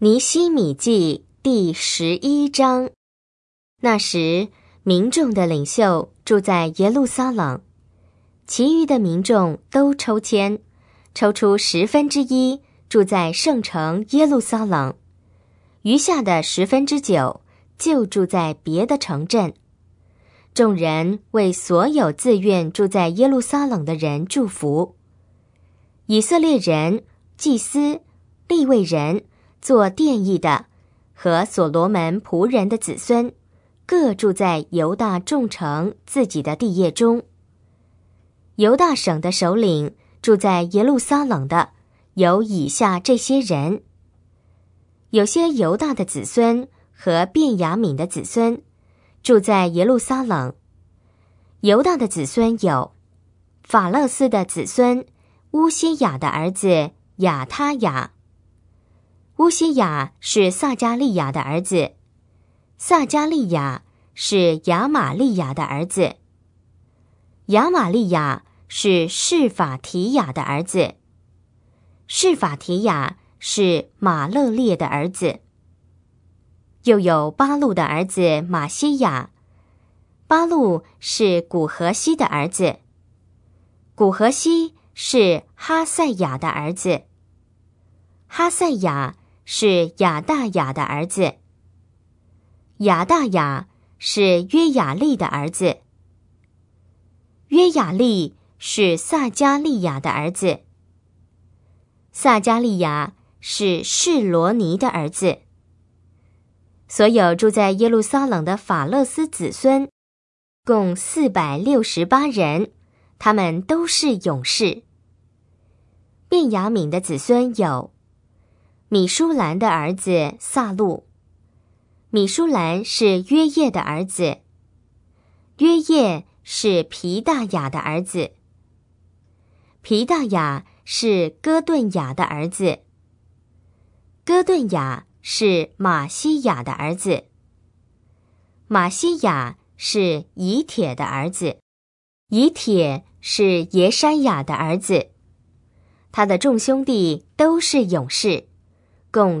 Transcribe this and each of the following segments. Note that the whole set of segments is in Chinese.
尼希米记第11章。那时，民众的领袖住在耶路撒冷，其余的民众都抽签，抽出1/10住在圣城耶路撒冷，余下的9/10就住在别的城镇。众人为所有自愿住在耶路撒冷的人祝福。以色列人、祭司、利未人、做殿役的和所罗门仆人的子孙，各住在犹大众城自己的地业中。犹大省的首领住在耶路撒冷的有以下这些人：有些犹大的子孙和便雅悯的子孙住在耶路撒冷。犹大的子孙有法勒斯的子孙乌西雅的儿子亚他雅。乌西雅是撒迦利亚的儿子，撒迦利亚是亚玛利亚的儿子，亚玛利亚是示法提雅的儿子，示法提雅是马勒列的儿子。又有巴路的儿子马西亚，巴路是古荷西的儿子，古荷西是哈赛亚的儿子，哈赛亚是亚大雅的儿子，亚大雅是约雅利的儿子，约雅利是撒迦利亚的儿子，撒迦利亚是示罗尼的儿子。所有住在耶路撒冷的法勒斯子孙共468人，他们都是勇士。便雅悯的子孙有米舒兰的儿子撒路，米舒兰是约叶的儿子，约叶是皮大雅的儿子，皮大雅是哥顿雅的儿子，哥顿雅是马西雅的儿子，马西雅是以铁的儿子，以铁是耶山雅的儿子。他的众兄弟都是勇士，共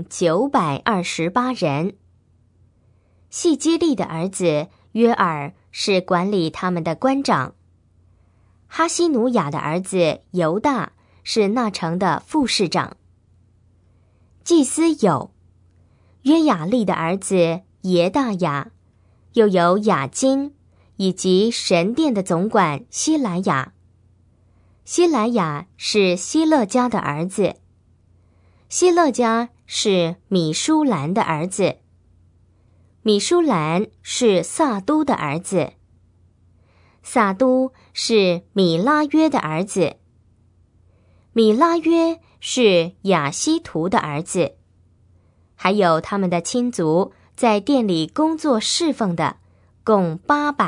928人。细基利的儿子约尔是管理他们的官长，哈西努雅的儿子犹大是那城的副市长。祭司有约雅利的儿子耶大雅，又有雅金，以及神殿的总管希莱雅。希莱雅是希勒家的儿子，希勒家是米舒兰的儿子，米舒兰是撒都的儿子，撒都是米拉约的儿子，米拉约是亚希图的儿子。还有他们的亲族在店里工作侍奉的，共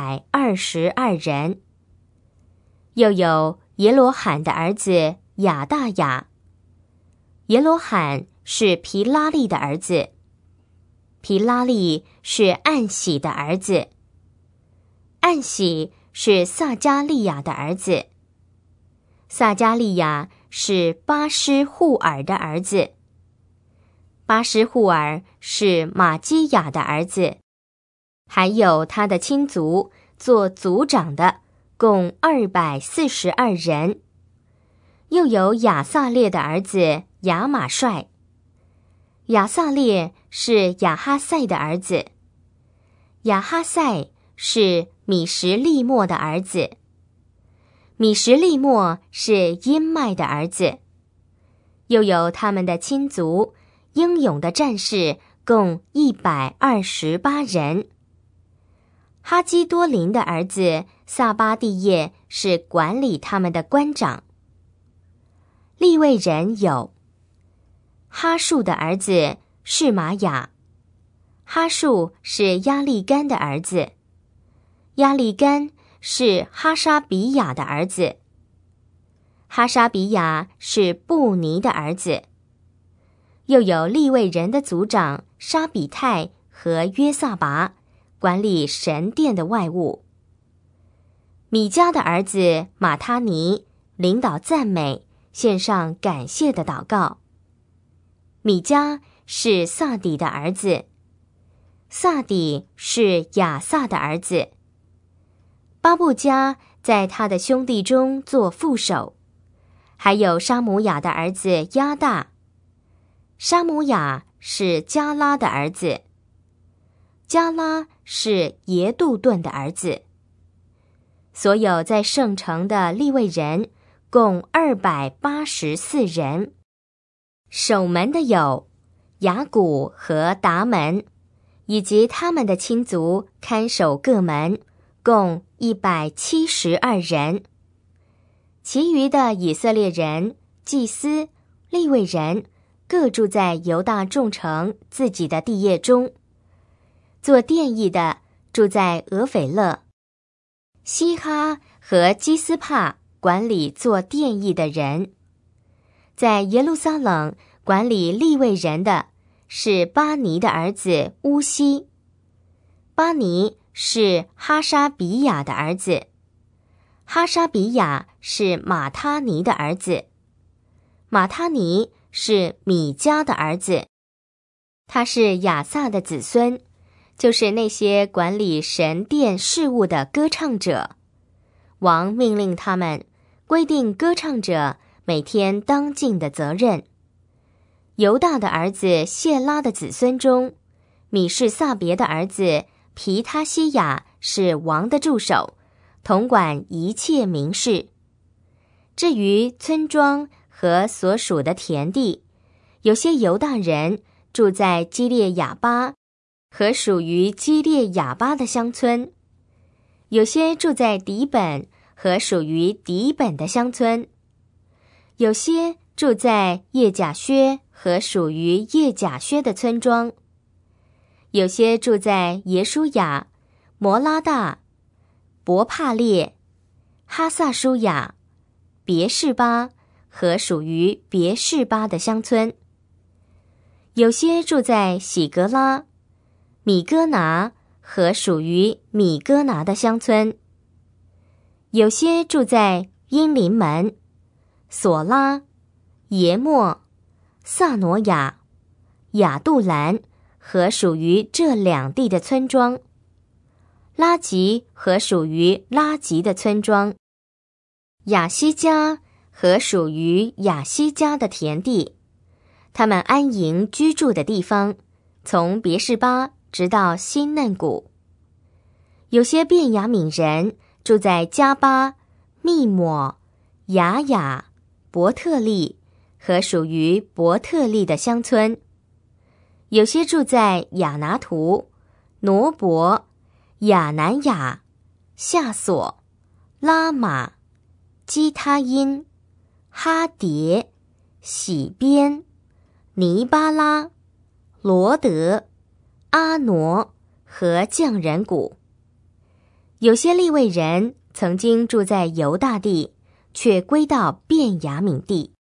822人。又有耶罗罕的儿子亚大雅，耶罗罕是皮拉利的儿子，皮拉利是暗喜的儿子，暗喜是撒迦利亚的儿子，撒迦利亚是巴施户尔的儿子，巴施户尔是马基雅的儿子。还有他的亲族做族长的共242人。又有亚撒列的儿子亚玛帅，亚撒列是亚哈赛的儿子，亚哈赛是米什利末的儿子，米什利末是因麦的儿子。又有他们的亲族英勇的战士共128人。哈基多林的儿子撒巴蒂叶是管理他们的官长。利未人有哈树的儿子是玛雅，哈树是亚利干的儿子，亚利干是哈沙比亚的儿子，哈沙比亚是布尼的儿子。又有利未人的族长沙比泰和约撒拔，管理神殿的外务。米迦的儿子马他尼领导赞美，献上感谢的祷告。米迦是萨底的儿子，萨底是亚萨的儿子。巴布加在他的兄弟中做副手，还有沙姆雅的儿子亚大。沙姆雅是加拉的儿子，加拉是耶杜顿的儿子。所有在圣城的利未人共284人。守门的有雅古和达门，以及他们的亲族看守各门，共172人。其余的以色列人、祭司、利未人各住在犹大众城自己的地业中。做殿役的住在俄斐勒。西哈和基斯帕管理做殿役的人。在耶路撒冷管理利未人的是巴尼的儿子乌西。巴尼是哈沙比亚的儿子，哈沙比亚是马他尼的儿子，马他尼是米迦的儿子。他是亚萨的子孙，就是那些管理神殿事务的歌唱者。王命令他们规定歌唱者每天当尽的责任。犹大的儿子谢拉的子孙中，米士撒别的儿子皮他西亚是王的助手，统管一切民事。至于村庄和所属的田地，有些犹大人住在基列雅巴和属于基列雅巴的乡村，有些住在底本和属于底本的乡村，有些住在叶甲薛和属于叶甲薛的村庄，有些住在耶舒雅、摩拉大、伯帕列、哈萨舒雅、别是巴和属于别是巴的乡村，有些住在喜格拉、米戈拿和属于米戈拿的乡村，有些住在英林门、索拉、耶莫、萨挪亚、亚杜兰和属于这两地的村庄，拉吉和属于拉吉的村庄，亚西加和属于亚西加的田地，他们安营居住的地方，从别是巴直到新嫩谷。有些便雅悯人住在加巴、密抹、雅雅、伯特利和属于伯特利的乡村，有些住在亚拿图、挪伯、亚南雅、夏索、拉玛、基他因、哈迭、喜边、尼巴拉、罗德、阿挪和匠人谷。有些利未人曾经住在犹大地，却归到便雅悯地。